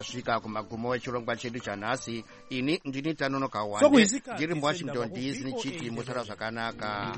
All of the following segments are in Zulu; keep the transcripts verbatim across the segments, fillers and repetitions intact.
Svika kumagumo wechirongwa chedu chanhasi. Ini ndini Tanono Kawande ndiri muWashington D C nichiti mutara zvakanaka.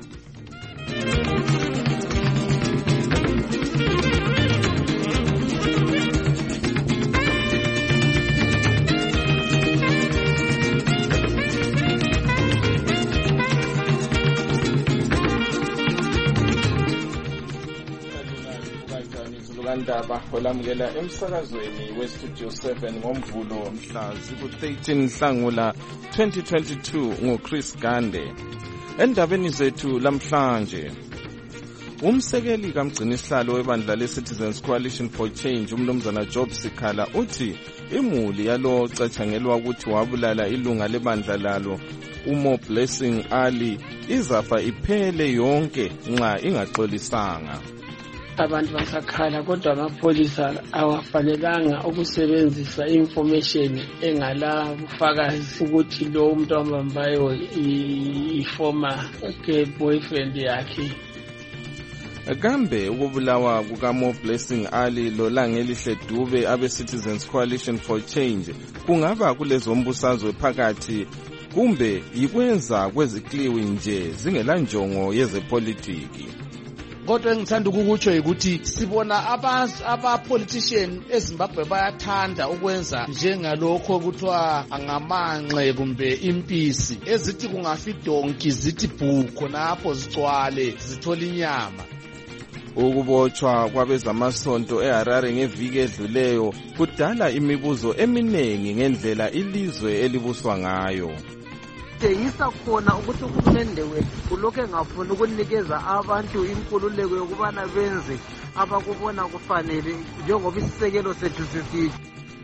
Ndaba olamukela emsakazweni westudio seven ngomvulo mhla ziku-thirteen Nhlangula twenty twenty-two nguChris Gande. Endabeni zethu lamhlanje, umsekeli kamgcinisihlalo webandla le-Citizens Coalition for Change umnumzana Job Sikhala uthi imuli yalo catshangelwa ukuthi wabulala ilunga lebandla lalo uMo Blessing Ali izafa iphele yonke nxa ingaxolisanga. Abantu basakhala kodwa amapholisa awafanelanga ukusebenzisa information engala bufakazi ukuthi lo umuntu ambambayo i-former boyfriend yakhe. Kambe ukubulawa kukaMo Blessing Ali lo Langelihle Dube abe-Citizens Coalition for Change kungaba kulezo mbusazwe phakathi kumbe yikwenza kwezikliwi nje zingela njongo yezepolitiki? Kodwa engithanda ukukutsho ukuthi sibona aba-politician eZimbabwe bayathanda ukwenza njengalokho kuthiwa ngamanxe kumbe impisi ezithi kungafi donki zithi bhuko napho zigcwale zithola inyama. Ukubotshwa kwabezamasonto eHarare ngeviki edluleyo kudala imibuzo eminengi ngendlela ilizwe elibuswa ngayo. Tengisa khona ukuthi uhulumende wethu ulokhu engafuni ukunikeza abantu inkululeko yokubana benze abakubona kufanele njengoba isisekelo sethu sisithi.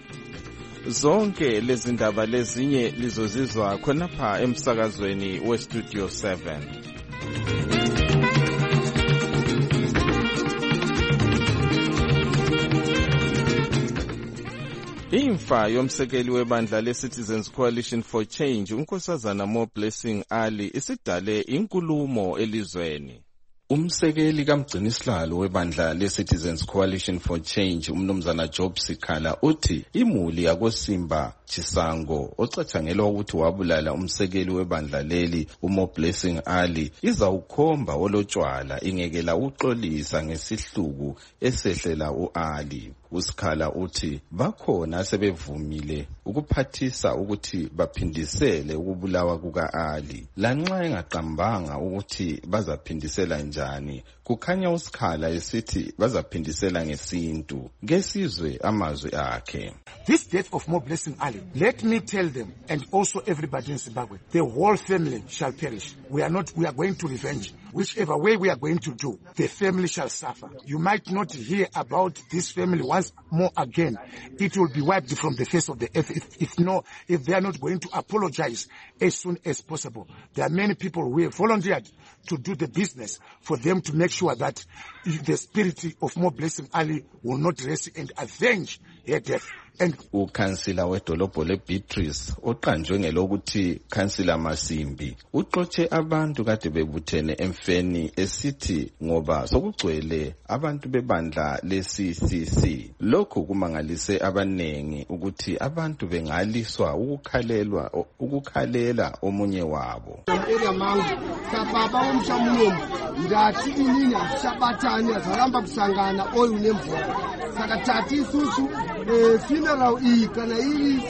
Zonke lezi ndaba lezinye lizozizwa khonapha emsakazweni westudio seven. Imfa yomsekeli webandla le-Citizens Coalition for Change unkosazana Mo Blessing Ali isidale inkulumo elizweni. Umsekeli kamgcinisihlalo webandla le-Citizens Coalition for Change umnumzana Job Sikhala uthi imuli yakoSimba Chisango ocathangelwa ukuthi wabulala umsekeli webandla leli uMo Blessing Ali izawukhomba olotshwala ingekela uxolisa ngesihluku esehlela uAli. Usikhala uthi bakhona sebevumile ukuphathisa ukuthi baphindisele ukubulawa kuka-Ali lanxa engaqambanga ukuthi bazaphindisela njani. Kukhanya usikhala esithi bazaphindisela ngesintu. Ngesizwe amazwi akhe. This death of Mo Blessing Ali, let me tell them and also everybody in Zimbabwe, the whole family shall perish. We are not, we are going to revenge. Whichever way we are going to do, the family shall suffer. You might not hear about this family once more again. It will be wiped from the face of the earth if, if no, if they are not going to apologize as soon as possible. There are many people who have volunteered to do the business for them to make sure that the spirit of Mo Blessing Ali will not rest and avenge her death. And ukansila wedolobho leBeatrice oqanjwe ngelokuthi kansila Masimbi uxotshe abantu kade bebuthene emfeni esithi ngoba sokugcwele abantu bebandla le-C C C. Lokhu kumangalise abanengi ukuthi abantu bengaliswa ukukhalelwa ukukhalela omunye wabo. Area mangu sababa umshamuleni ngathi inini asabathani azalamba kusangana oyu nemvula sakathathi isusu funeral ikana iyi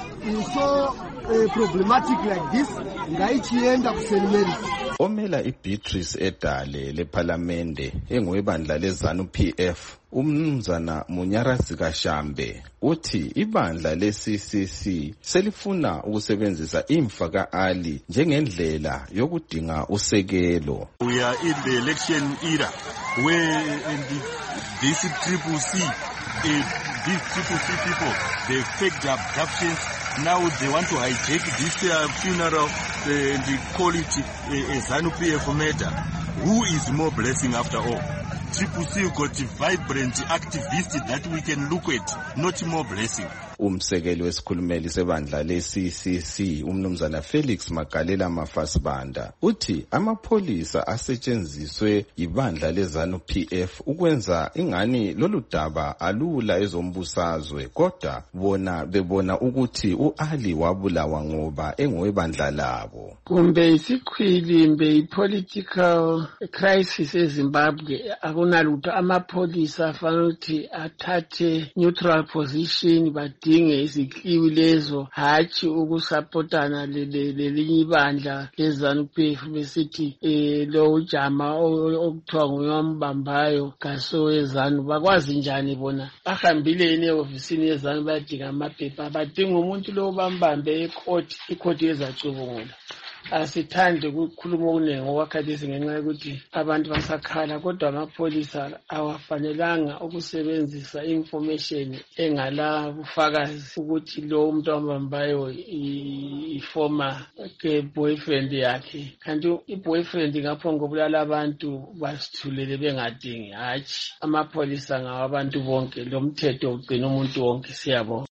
so problematic like this ngayichienda ku Saint Mary's. Omela iBeatrice edale leParliamente engwebandla leZanu P F umnumzana Munyarasi Kashambe uthi ibandla le-C C C selifuna ukusebenzisa imfa ka-Ali njengendlela yokudinga usekelo. We are in the election era where in the, this triple C uh, these triple C people, they faked abductions. Now they want to hijack this uh, funeral uh, and call it a uh, ZANU P F matter. Who is Mo Blessing after all? Triple C got vibrant activists that we can look at, not Mo Blessing. Umsekeli wesikhulumeli sebandla le-C C C umnumzana Felix Magalela Mafasibanda uthi amapholisa asetshenziswe ibandla leZANU P F ukwenza ingani lolu daba alula ezombusazwe, kodwa bona bebona ukuthi u-Ali wabulawa ngoba engowebandla labo. Kumbe isikhwili mbe i-political crisis eZimbabwe akunalutho amapholisa afanele ukuthi athathe neutral position badinge izikliwi lezo hatshi ukusapotana lelinye ibandla leZANU P F besithi eh lo ujama okuthiwa nguyambambayo kaso weZANU bakwazi njani bona bahambile eneofisini yeZANU badinga amaphepha badinga umuntu lo bambambe ecourt icourt yezacubungula. Asithande ukukhuluma okuningi ngokwakhathesi ngenxa yokuthi abantu basakhala, kodwa amapholisa awafanelanga ukusebenzisa information engala bufakazi ukuthi lo umuntu ambambayo i-former boyfriend yakhe, kanti i-boyfriend ngapho ngobulala abantu basithulele bengadingi. Hatshi, amapholisa ngawabantu bonke, lo mthetho ugcina umuntu wonke. Siyabonga.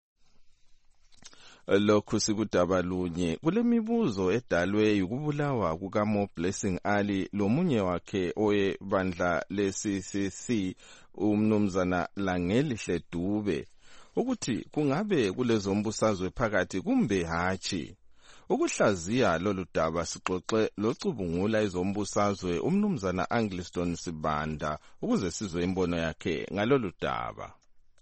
Lokhu sikudaba lunye kule mibuzo edalwe ukubulawa kukaMo Blessing Ali lomunye wakhe owebandla le-C C C umnumzana Langelihle Dube ukuthi kungabe kulezo mbusazwe phakathi kumbe hatshi. Ukuhlaziya lolu daba sixoxe locubungula izombusazwe umnumzana Angliston Sibanda ukuze sizwe imbono yakhe ngalolu daba.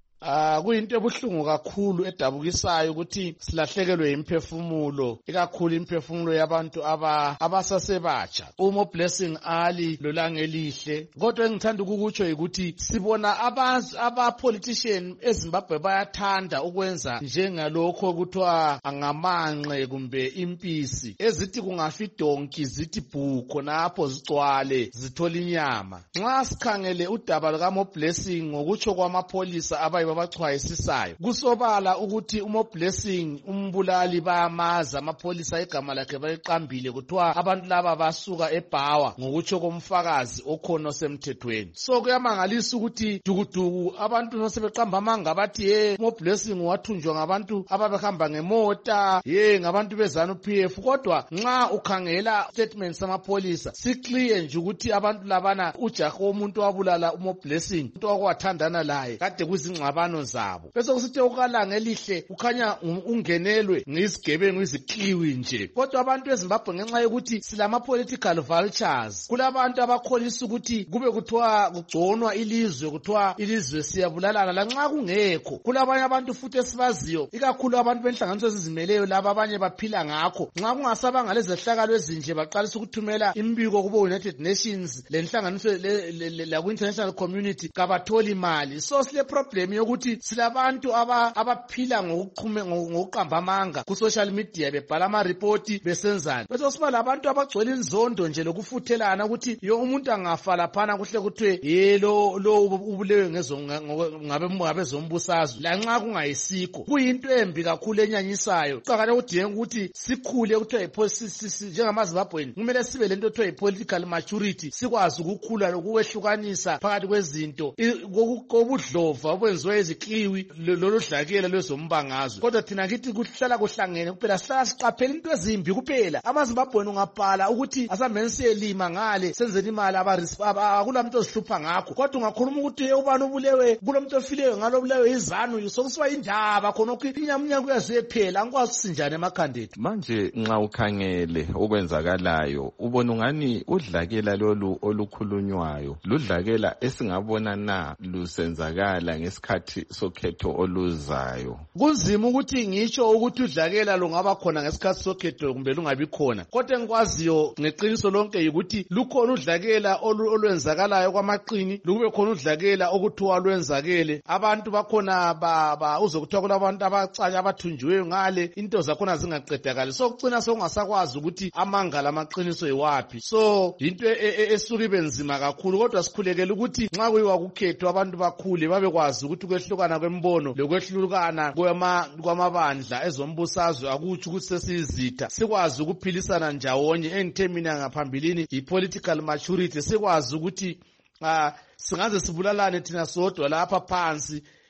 Ah kuyinto ebuhlungu kakhulu edabukisayo ukuthi silahlekelwe imphefumulo, ikakhulu imphefumulo yabantu aba abasasebatsha. Umo Blessing Ali lo Langelihle, kodwa engithanda ukukutsho ukuthi sibona abantu aba politician eZimbabwe bayathanda ukwenza njengalokho kuthiwa angamanxe kumbe impisi ezithi kungafi donki zithi bhuko napho zicwale zithola inyama. Nxa sikhangele udaba lukaMo Blessing ngokutsho kwamapholisa abayi babachwayisisayo kusobala ukuthi uMo Blessing umbulali bayamaza amapholisa igama lakhe bayiqambile kuthiwa abantu laba basuka eBhawa ngokutsho komfakazi okhona semthethweni. So kuyamangalisa ukuthi dukuduku abantu nosebeqamba amanga bathi hey Mo Blessing wathunjwa ngabantu ababehamba ngemota, hey ngabantu beZANU P F, kodwa nxa ukhangela statements samapholisa sikliye nje ukuthi abantu labana ujaha womuntu wabulala uMo Blessing umuntu okwathandana laye kade kuzingxaba zabo. Bese kusithi ukaLangelihle ukhanya ungenelwe ngisigebengu izikliwi nje. Kodwa abantu eZimbabwe ngenxa yokuthi silama political vultures, kulabantu abakholisa ukuthi kube kuthiwa kugconwa ilizwe, kuthiwa ilizwe siyabulalana lanxa kungekho. Kulabanye abantu futhi esibaziyo, ikakhulu abantu benhlanganiso ezizimeleyo laba abanye baphila ngakho. Nxa kungasaba ngalezehlakalo ezinje baqalisa ukuthumela imbiko kubo United Nations lenhlanganiso la ku international community kabatholi imali. So sile problem yokuthi silabantu abaphila ngokuqhume ngokuqamba amanga ku social media bebhala ama report besenzana. Bese siba labantu abagcwele inzondo nje lokufuthelana ukuthi yo umuntu angafa laphana kuhle kuthiwe yelo lo ubulewe ngezo ngabe ngabe zombusazwe lanxa kungayisikho. Kuyinto embi kakhulu enyanyisayo. Qakala udinga ukuthi sikhule kuthiwa ipolicy njengamaZimbabweni kumele sibe lento ethiwa ipolitical maturity, sikwazi ukukhula lokuwehlukanisa phakathi kwezinto kokubudlova obwenziwe ezikliwi lolu dlakela lwezombangazwe. Kodwa thina kithi kuhlala kuhlangene kuphela, sihlala siqaphela into ezimbi kuphela. AmaZimbabweni ungabhala ukuthi asambeni siyelima ngale senzeni imali akulamuntu ozihlupha ngakho, kodwa ungakhuluma ukuthi ubani ubulewe kulomuntu ofileyo ngalo bulewe iZANU sokusiba indaba khona ukuthi inyamunya kuyazephela angikwazi usinjana emakhandethu. Manje nxa ukhangele okwenzakalayo ubona ungani udlakela lolu olukhulunywayo ludlakela esingabona na lusenzakala ngesikhathi sokhetho oluzayo. Kunzima ukuthi ngitsho ukuthi udlakela lungaba khona ngesikhathi sokhetho kumbe lungabi khona, kodwa engikwaziyo ngeqiniso lonke ukuthi lukhona udlakela olwenzakalayo kwamaqini, lube khona udlakela okuthiwa lwenzakele. Abantu bakhona ba uzokuthiwa kulabantu abacanya abathunjiweyo ngale into zakhona zingaqedakali, so kucina sokungasakwazi ukuthi amanga lamaqiniso yiwaphi. So into esuka ibe nzima kakhulu, kodwa sikhulekele ukuthi nxa kuyiwa kukhetho abantu bakhule babekwazi ukuthi kwehlukana kwembono lokwehlukana kwamabandla ezombusazwe akutsho ukuthi sesiyizitha, sikwazi ukuphilisana njawonye. Engithe mina ngaphambilini i-political maturity, sikwazi ukuthi uh, singaze sibulalane thina sodwa lapha phansi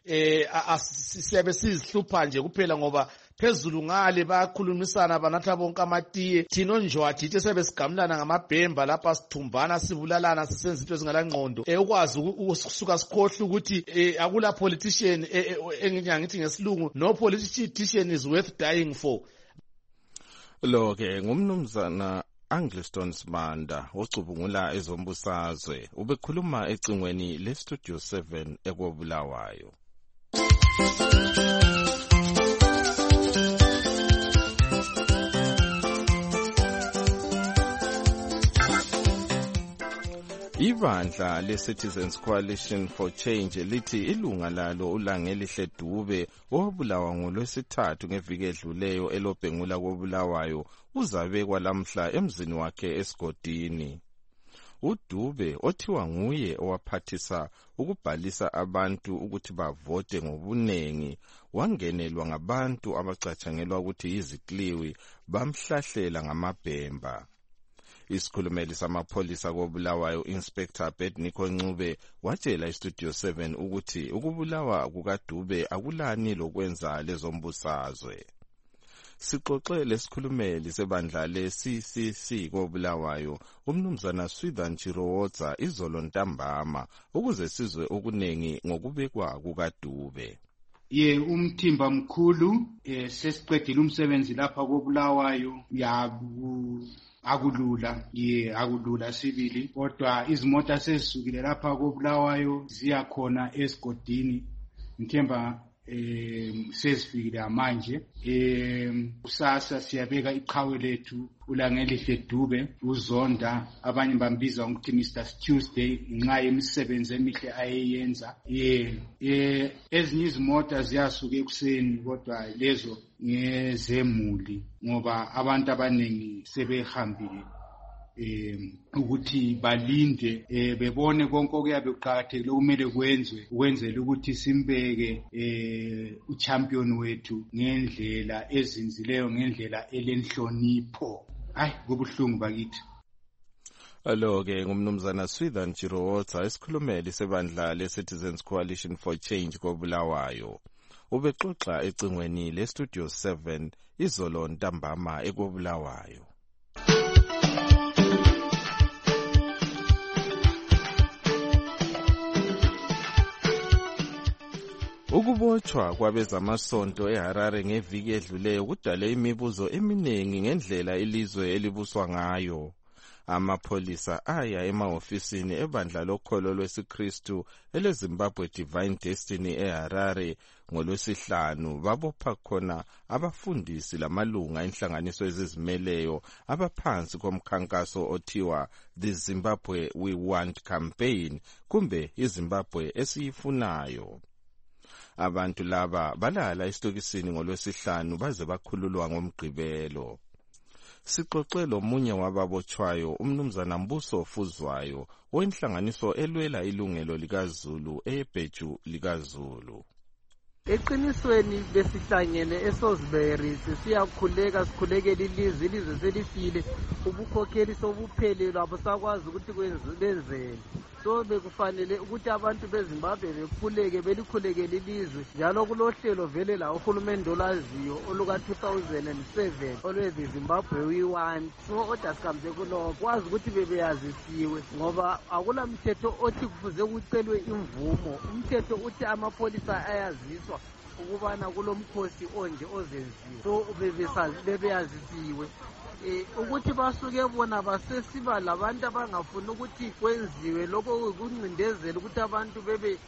eh siyabe sizihlupha nje kuphela ngoba phezulu ngale bayakhulumisana banatha bonke amatiye thina onjwathi ithe sebesigamlana ngamabhemba lapha sithumbana sibulalana sisenza into ezingalangqondo eh ukwazi ukusuka sikhohle ukuthi akula politician enginyangithi ngesilungu no politician is worth dying for. Lo ke ngumnumzana Angliston Smanda ocubungula ezombusazwe ubekhuluma ecingweni le Studio seven ekobulawayo. Ibandla le-Citizens Coalition for Change lithi ilunga lalo uLangelihle Dube owabulawa ngolwesithathu ngeviki edluleyo elobhengula kobulawayo uzabekwa lamhla emzini wakhe esigodini. uDube othiwa nguye owaphathisa ukubhalisa abantu ukuthi bavote ngobunengi wangenelwa ngabantu abacatshangelwa ukuthi yizikliwi bamhlahlela ngamabhemba. Isikhulumeli samapholisa kobulawayo Inspector Bedniko Ncube watshela iStudio seven ukuthi ukubulawa kukaDube akulani lokwenza lezombusazwe. Sixoxe lesikhulumeli sebandla le-C C C kobulawayo umnumzana Swithan Chirowoza izolo ntambama ukuze sizwe okunengi ngokubekwa kukaDube. Ye umthimba mkhulu eh, sesiqedile umsebenzi lapha kobulawayo yaku akulula ye akulula sibili kodwa izimota sezisukile lapha kobulawayo ziyakhona esigodini ngithemba eh sezifikile manje eh kusasa siyabeka iqhawe lethu uLangelihle Dube uzonda abanye bambiza ngokuthi Mister Tuesday nxa yemisebenzi emihle ayeyenza eh eh ezinye izimota ziyasuka ekuseni kodwa lezo ngezemuli ngoba abantu abanengi sebehambile eh ukuthi balinde eh bebone konke okuyabe kuqhakathekile kumele kwenzwe ukwenzela ukuthi simbeke eh uchampion wethu ngendlela ezinzileyo ngendlela elenhlonipho. Hayi kubuhlungu bakithi. Alo ke ngumnumzana Swithan Chirowoza isikhulumeli sebandla le-Citizens Coalition for Change kobulawayo. Ubexoxa ecingweni le-Studio seven izolo ntambama ekobulawayo. Ukubotshwa kwabezamasonto eHarare ngeviki edluleyo kudale imibuzo eminingi ngendlela ilizwe elibuswa ngayo. Amapholisa aya emahofisini ebandla lokholo lwesiKristu eleZimbabwe Divine Destiny eHarare ngolwesihlanu babopha khona abafundisi lamalunga enhlanganiso ezizimeleyo abaphansi komkhankaso othiwa The Zimbabwe We Want Campaign kumbe iZimbabwe esiyifunayo. Abantu laba balala esitokisini ngolwesihlanu baze bakhululwa ngomgqibelo. Sixoxe lomunye wababotshwayo umnumzana Mbuso Fuzwayo wenhlanganiso elwela ilungelo likaZulu eBheju likaZulu. Eqinisweni besihlangene eSosbury siyakhuleka sikhulekela ilizwe ilizwe selifile ubukhokheli sobuphelelo abusakwazi ukuthi kwenzeni. So bekufanele ukuthi abantu beZimbabwe bekhuleke belikhulekela ilizwe njalo kulohlelo vele la uhulumende olaziyo oluka two thousand seven olwe the Zimbabwe We Want. So oda sikamze kuloko kwazi ukuthi bebeyazisiwe ngoba akula mthetho othi kufuze kucelwe imvumo. Umthetho uthi amapholisa ayaziswa ukubana kulomkhosi onje ozenziwe. So bebeyazisiwe Eh ukuthi basuke bona basesiba labantu abangafuna ukuthi kwenziwe lokho kuncindezela ukuthi abantu bebe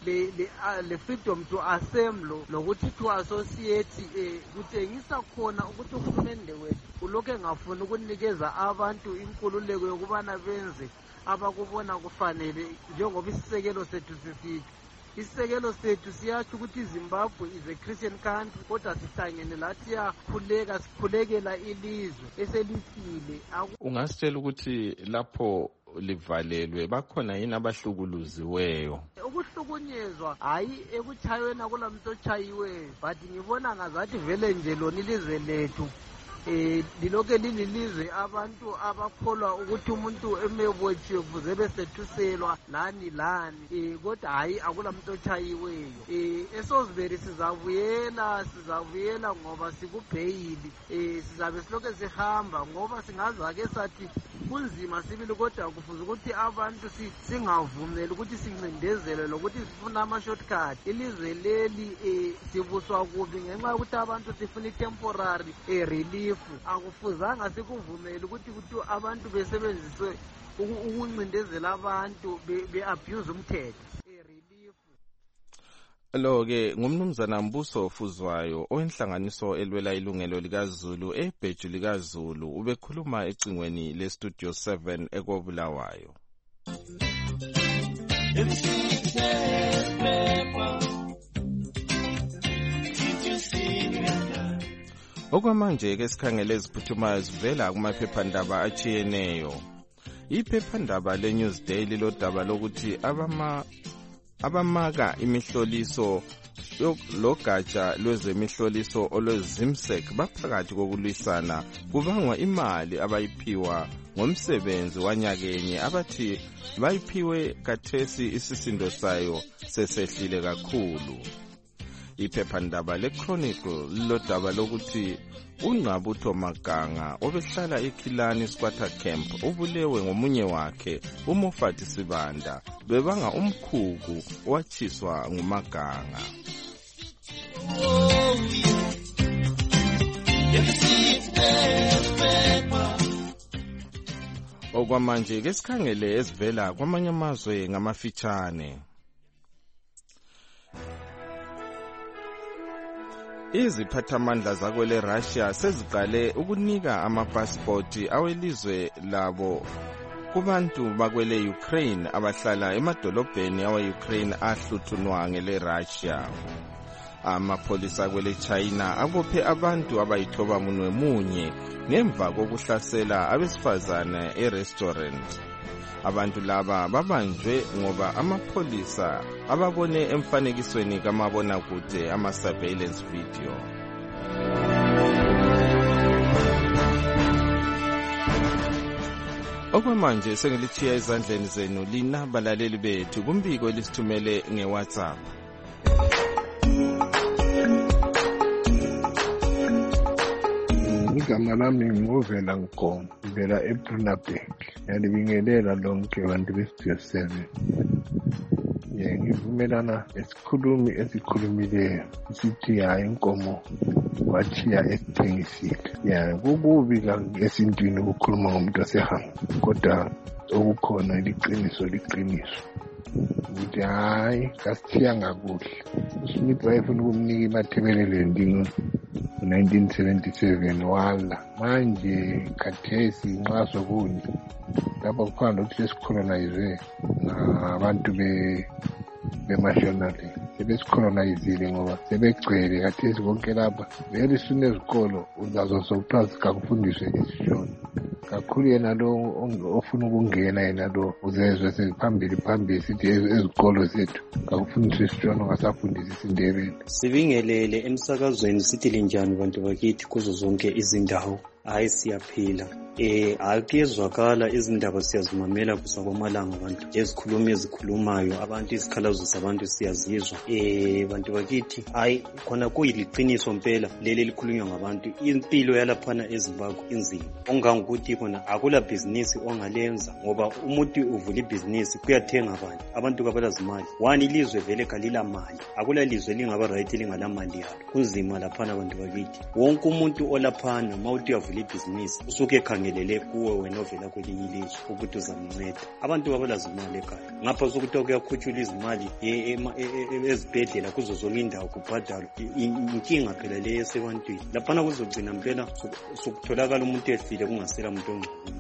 le freedom to assemble lokuthi to associate eh kutengisa khona ukuthi uhulumende wethu ulokho engafuna ukunikeza abantu inkululeko yokubana benze abakubona kufanele njengoba isisekelo sethu sisithi. Isisekelo sethu siyathi ukuthi Zimbabwe is a Christian country kodwa sihlangene lathi yakhuleka sikhulekela ilizwe eselifile. Ungasitshela ukuthi lapho livalelwe bakhona yini abahlukuluziweyo? Ukuhlukunyezwa hayi ekuchayweni akulamntu ochayiweyo but ngibona ngazathi vele nje lona ilizwe lethu eh liloke lililizwe abantu abakholwa ukuthi umuntu emebotshiwe kuze besethuselwa lani lani eh kodwa hayi akulamuntu ochayiweyo. eh eSosbury sizabuyela sizabuyela ngoba sikubhayili eh sizabe siloke sihamba ngoba singaza ke sathi kunzima sibili kodwa kufuze ukuthi abantu singavumeli ukuthi sincindezele lokuthi sifuna ama shortcut. Ilizwe leli eh sibuswa kubi ngenxa ukuthi abantu sifuna itemporary eh relief. Akufuzanga sikuvumeli ukuthi ukuthi abantu besebenziswe ukuncindezela abantu be abuse umthetho. Lo ke ngumnumzana Mbuso Fuzwayo owenhlanganiso elwela ilungelo likaZulu ebheju likaZulu ubekhuluma ecingweni le Studio seven ekobulawayo. Okwamanje ke sikhangele iziphuthumayo zivela kumaphephandaba achiyeneyo. Iphephandaba leNewsday lilodaba lokuthi abama abamaka imihloliso logatsha lwezemihloliso olwezimsek baphakathi kokulwisana kubangwa imali abayiphiwa ngomsebenzi wanyakenye abathi bayiphiwe kathesi isisindo sayo sesehlile kakhulu. Iphephandaba leChronicle lilodaba lokuthi uNqabutho Maganga obehlala eKhilani Squatter Camp ubulewe ngomunye wakhe uMofati Sibanda bebanga umkhuku owatshiswa nguMaganga. Okwamanje ke sikhangele esivela kwamanye amazwe ngamafitshane. Iziphathamandla zakwele Russia seziqale ukunika amapasipoti awelizwe labo kubantu bakwele Ukraine abahlala emadolobheni awe-Ukraine ahluthunwa ngele Russia. Amapolisa kwele China abophe abantu abayithoba munwe munye ngemva kokuhlasela abesifazane e-restaurant. Abantu laba babanjwe ngoba amapolisa ababone emfanekisweni kamabonakude ama-surveillance video. Okwamanje sengilithiya ezandleni zenu lina balaleli bethu kumbiko elisithumele nge-WhatsApp. Igama lami nguvela Nkomo, ngivela eBrunabek. Ngiyalibingelela lonke abantu beStudio seven. Ngivumelana nesikhulumi esikhulumileyo sithi hayi inkomo wathiya esithengisile. Ya kukubi esintwini ukukhuluma ngomuntu osehamba, kodwa okukhona liqiniso liqiniso. Ukuthi hayi kasithiya ngakuhle. uSmith wayefuna ukumnika imathebelele ndingo nineteen seventy-seven wala manje khathesi nxa sokunye lapho kukhona lokuthi sesicolonize ngabantu be bemashonali sebesicolonizile ngoba sebegcwele khathesi konke lapha vele sine ezikolo uzazo sokuthiwa sikakufundiswe isishona kakhulu yena lo ofuna ukungena yena lo uzezwe sephambili phambili sithi ezikolo zethu kakufundiswe isishona ngasafundisa isindebele. Sibingelele emsakazweni sithi linjani bantu bakithi kuzo zonke izindawo. Hayi siyaphila. Eh akuyezwakala izindaba siyazimamela kusakwamalanga abantu ezikhuluma ezikhulumayo abantu isikhalazo zabantu siyazizwa. Eh bantu bakithi hayi khona kuyiliqiniso impela leli likhulunywa ngabantu impilo yalaphana eZimbabwe inzima. Ongangukuthi khona akula business ongalenza ngoba umuntu uvula ibusiness kuyathenga abantu abantu kabalazimali. One ilizwe vele kalila mali akula lizwe lingaba right lingala mali yalo kunzima laphana bantu bakithi. Wonke umuntu olaphana mawuthi uyavula ibusiness usuke khangelele kuwe wena ovela kwelinye ilizwe ukuthi uzamnceda abantu babalazimali ekhaya ngapha sokuthi kuyakhutshula izimali ezibhedlela kuzo zonke indawo kubhadalwa inkinga phela le yesebantwini laphana kuzogcina impela sokutholakala umuntu efile kungasela umuntu ongcono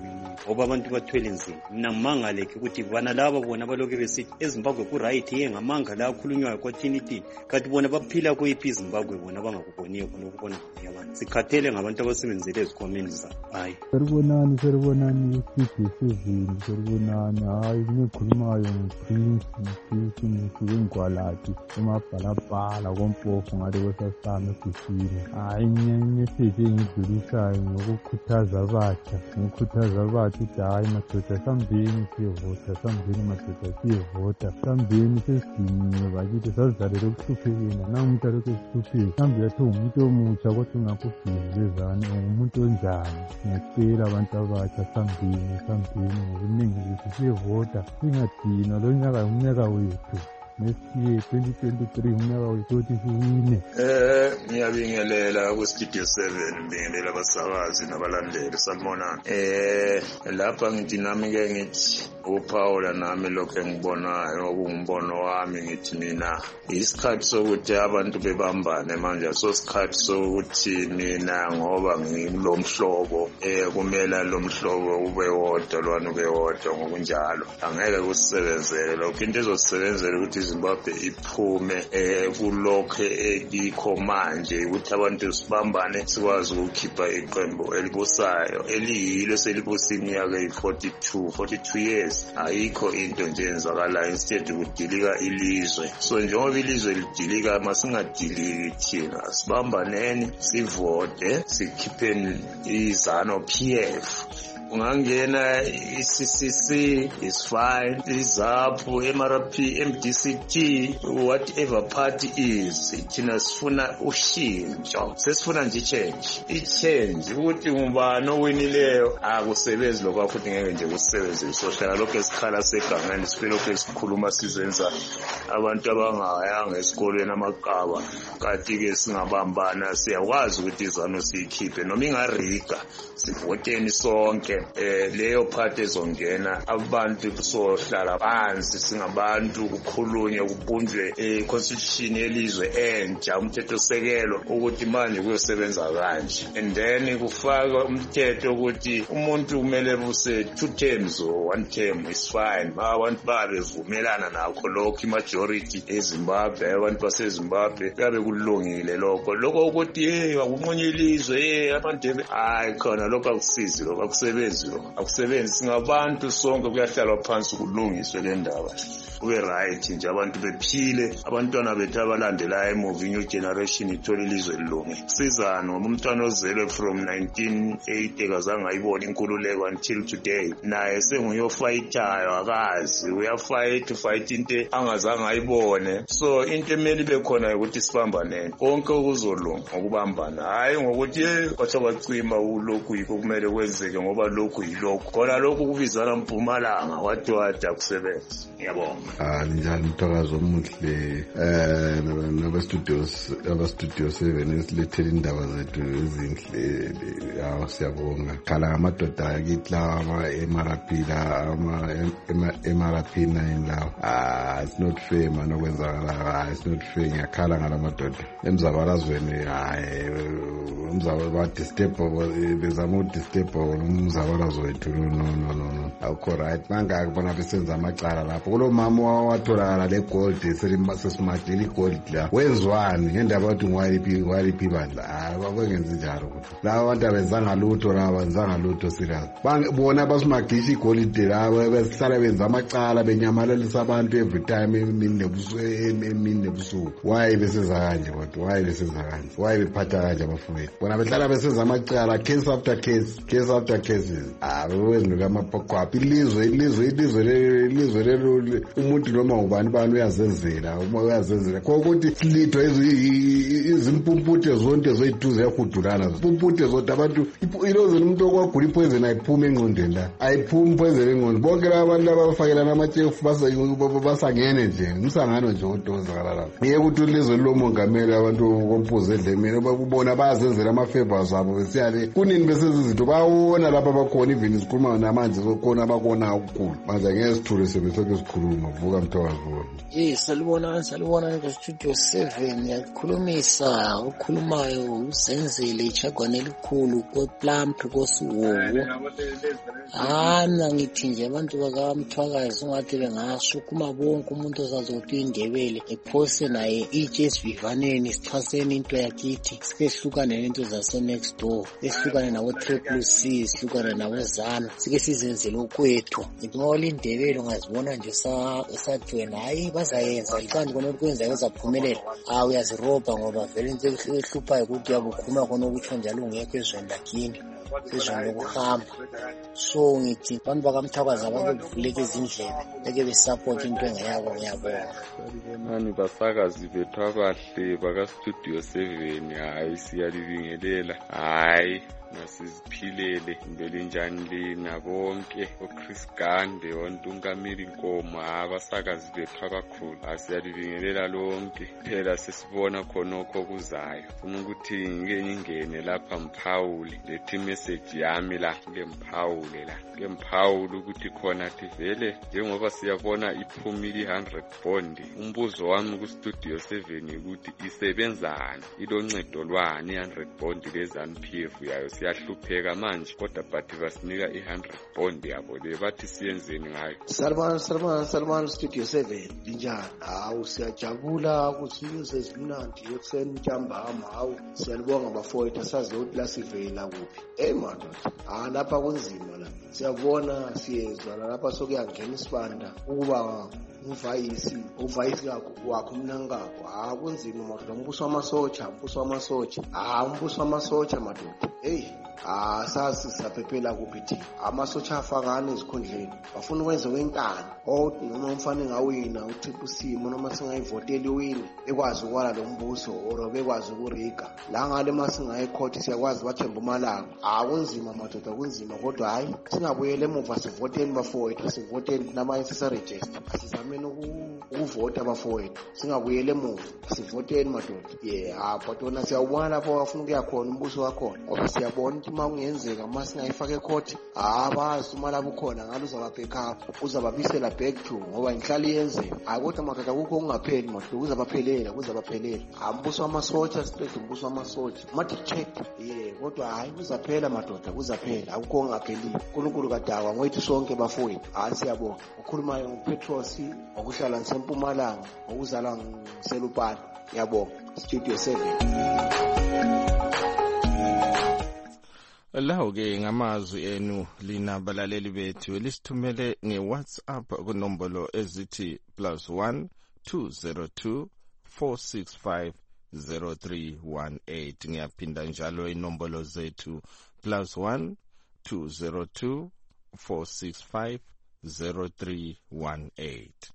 ngoba abantu bathwele nzima. Mina ngimangaleke ukuthi bana laba bona balokhu besithi eZimbabwe ku-right ye ngamanga la akhulunywayo kwathini thini, kanti bona baphila kuyiphi iZimbabwe bona bangakuboniyo khona ukubona abantu. Sikhathele ngabantu abasebenzele ezikhwameni zabo. Hayi seribonani seribonani sithi sizini seribonani hayi ngikhulumayo ngiprince ngiphinsi ngisuke ngigwalathi emabhalabhala kompofu ngale kwesasame ekusini. Hayi nyesethi engidlulisayo ngokukhuthaza abatsha ngokukhuthaza abatsha ukuthi hayi madoda sambeni siyevota sambeni madoda siyevota sambeni sesidiniwe bakithi sazidlalela ukuhluphekeni nangumuntu alokhu esihlupheki mhlawumbe yathi umuntu omutsha kodwa ungakubhizezani ungumuntu onjani. Ngiyacela abantu abatsha sambeni sambeni ngobuningi bethu siyevota singadinwa lo nyaka umnyaka wethu nesiye twenty twenty-three umnyaka wethu ukuthi siwine. Eh ngiyabingelela ku Studio seven ngibingelela abasakazi nabalandeli sanibonani. Eh lapha ngithi nami ke ngithi uPaula nami lokho engibonayo okungumbono wami ngithi mina isikhathi sokuthi abantu bebambane manje sosikhathi sokuthi mina ngoba ngilomhlobo eh kumele lo mhlobo ube wodwa lwana ube wodwa ngokunjalo angeke kusebenzele lokho into ezosebenzela ukuthi iZimbabwe iphume eh kulokho ekho manje ukuthi abantu sibambane sikwazi ukukhipha iqembu elibusayo eliyilo selibusa iminyaka eyi-forty-two forty-two years. Ayikho into nje enzakala instead ukudilika ilizwe. So njengoba ilizwe lidilika masingadiliki thina sibambaneni sivote sikhipheni izano P F. Ungangena i-C C C is fine, izaphu M R P M D C T whatever party is thina sifuna ushintsho sesifuna nje change i-change ukuthi ngubani owinileyo akusebenzi lokho futhi ngeke nje kusebenze sohlala lokho esikhala segangani sifike lokho esikhuluma sizenza abantu abangayanga esikolweni amaqaba kanti ke singabambana siyakwazi ukuthi izano siyikhiphe noma ingariga sivoteni sonke. Eh leyo party ezongena abantu sohlala phansi singabantu kukhulunywe kubunjwe eh constitution yelizwe entsha umthetho sekelo ukuthi manje kuyosebenza kanje and then kufaka umthetho ukuthi umuntu kumele buse two terms or one term is fine abantu babevumelana nakho lokho majority eZimbabwe abantu baseZimbabwe babe kulungile lokho lokho ukuthi hey akunqonye ilizwe hey abantu hayi khona lokho akusizi lokho akusebenzi akusebenzi singabantu sonke kuyahlalwa phansi kulungiswe le ndaba kube right nje abantu bephile abantwana bethu abalandelayo emuva new generation ithola ilizwe lilunge sizana ngoba umntwana ozelwe from nineteen eighty kazange ayibona inkululeko until today naye senguyofightayo akazi uyafight fight into angazange ayibone. So into emeli bekhona ukuthi sibambaneni konke okuzolunga ngokubambana hayi ngokuthi kwathi bacima ulokhu yikho kumele kwenzeke ngoba lokhu yilokho khona lokhu kubizana Mpumalanga wathi wathi akusebenzi. Ngiyabonga. Ah njalo mthakazo omuhle eh naba studios aba studio seven esilethela indaba zethu ezinhle yawo siyabonga khala amadoda akitla ama M R P la ama M R P nine la ah it's not fair man okwenzakala it's not fair ngiyakhala ngalamadoda emzabalazweni hayi umzabalazo ba disturb bezama udisturb umzabalazo wethu no no no no akho right manga kubona besenza amacala lapho kulo mama watholakala le gold sesimadili gold la wenzwani ngendaba ukuthi ngwayiphi ngwayiphi bandla abakwenza njalo ukuthi laba abantu abenzanga lutho laba benzanga lutho serious bona basimagishi gold la besihlala benza amacala benyamalelisa abantu every time emini nebusuku emini nebusuku why besenza kanje kodwa why besenza kanje why bephatha kanje abafowethu bona behlala besenza amacala case after case case after cases ah wezinuka amaphokwapi ilizwe ilizwe ilizwe ilizwe lelo umuntu noma ubani bani uyazenzela uma uyazenzela kokuthi silithwa izimpumputhe zonke zoyithuze yakhudulana impumputhe zonke abantu iloze umuntu okwagula ipoison ayiphume engqondweni la ayiphumi ipoison engqondweni bonke abantu abafakelana amatshefu basangene nje umsangano nje odozakala lapha ngeke ukuthi ilizwe lomongameli abantu kompuze edlemini babona bayazenzela ama favors abo besiyale kunini besenza izinto bawona lapha abakhona even isikhuluma namanje sokhona abakona ukukhulu manje ngeke sithule sebesoke sikhuluma vuka mthwazona. Yes, salibona salibona ku studio seven yakhulumisa ukukhulumayo usenzele ichagwane elikhulu kweplum kosuwowo. Ah mina ngithi nje abantu bakamthwakazi ungathi bengasho kuma bonke umuntu ozazothi indebele ephose naye iJS Vivaneni sithwaseni into yakithi sihlukane nento zase next door esihlukane nawo triple C sihlukane nawo zana sike sizenzele ukwethu ngibona indebele ungazibona nje sa esathwena hayi bazayenza ikanti kona ukwenza uzaphumelela ah uyazirobha ngoba vele into ehluphayo ukuthi uyabukhuma khona ukuthi njalo ungekho ezweni lakini ezweni lokuhamba. So ngithi abantu bakamthakaza abakuvuleka izindlebe beke besupport into engeyabo ngiyabona. Nani basakazi bethu abahle baka studio seven hayi siyalibingelela hayi nasiziphilele imbele njani lina bonke uChris Gande ontungamiri Nkoma abasakazi bethu abakhulu asiyalibingelela lonke phela sesibona khonokho kuzayo ufuna ukuthi ngike ngingene lapha Mphawuli lethi message yami la ke Mphawuli la ke Mphawuli ukuthi khona tivele njengoba siyabona iphumile one hundred bond umbuzo wami ku studio seven ukuthi isebenzani iloncedo lwani one hundred bond lezan P F yayo siyahlupheka manje kodwa bathi basinika one hundred bond yabo le bathi siyenzeni ngayo. Salman Salman Salman studio seven linjani hawu siyajabula ukuthi news ezimnandi ekuseni ntambama hawu siyalibonga bafowethu sazi ukuthi la sivela kuphi eh madoda ah lapha kunzima la siyabona siyezwa lapha sokuyangena isibanda ukuba uvayisi uvayisi lakho wakho mnangakho ah kunzima madoda umbuso wamasotsha umbuso wamasotsha ah umbuso wamasotsha madoda hey ah sasi saphephela kuphi amasotsha afakana ezikhondleni bafuna ukwenza kwenkani oh noma umfana ngawina uTriple C noma singayivoteli wini ekwazi ukwala lo mbuso or bekwazi ukuriga la ngale masingayi court siyakwazi bathemba umalanga ah kunzima madoda kunzima kodwa hayi singabuyele emuva sivoteni bafowethu sivoteni nama sisa register asizameni ukuvota bafowethu singabuyele emuva sivoteni madoda yeah ah but wona siyawubona lapho bafuna ukuyakhona umbuso wakhona ngoba siyabona ukuthi mawungenzeka masingayifaka ecourt ah bazi umala bukhona ngalo uzababheka uzababisela back to ngoba inhlali yenzeka akodwa madoda kukho ungapheli madoda uzabaphelela kuzabaphelela ambuso wamasotsha straight umbuso wamasotsha mathi check yeah kodwa hayi kuzaphela madoda kuzaphela akukho ungapheli uNkulunkulu kadawa ngoyithi sonke bafowethu ah siyabonga ukhulumayo ngoPetros okuhlala nsempumalanga okuzalwa ngiselupana yabonga studio seven. Lawo ke ngamazwi enu lina balaleli bethu lisithumele ngeWhatsApp kunombolo ezithi plus one two zero two four six five zero three one eight ngiyaphinda njalo inombolo zethu plus one two zero two four six five zero three one eight.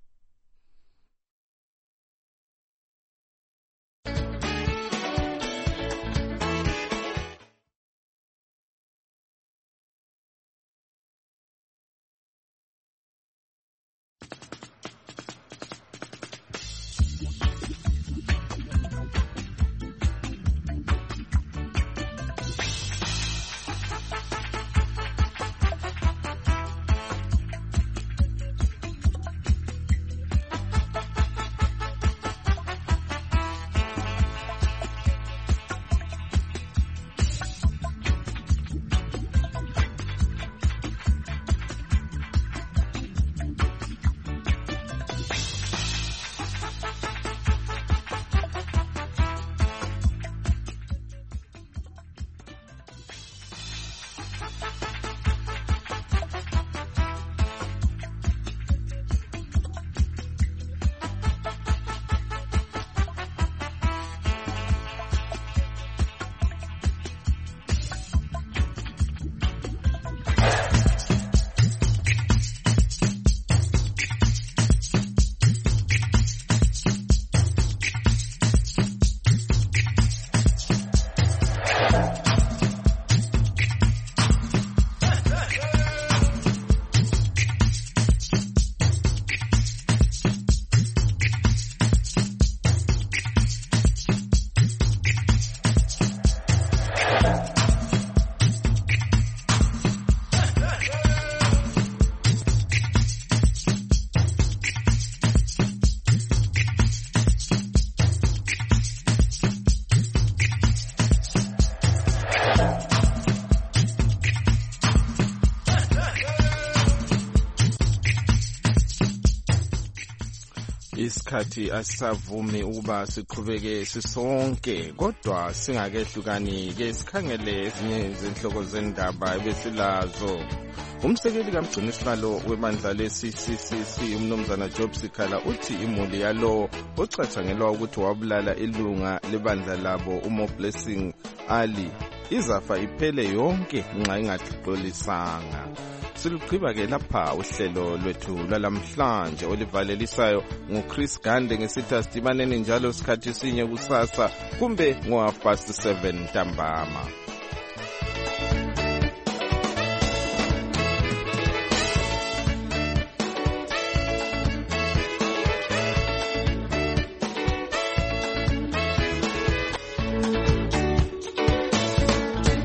isikhathi asisavumi ukuba siqhubeke sisonke, kodwa singakehlukani ke sikhangele ezinye zenhloko zendaba ebesilazo. Umsekeli kamgcinisihlalo webandla le-C C C C umnumzana Job Sikhala uthi imuli yalo ocatshangelwa ukuthi wabulala ilunga lebandla labo uMo Blessing Ali izafa iphele yonke nxa ingaxolisanga. Siluqhiba ke lapha uhlelo lwethu lwalamhlanje olivalelisayo nguChris Gande ngesithi asidibaneni njalo sikhathi sinye kusasa kumbe ngo half past seven ntambama.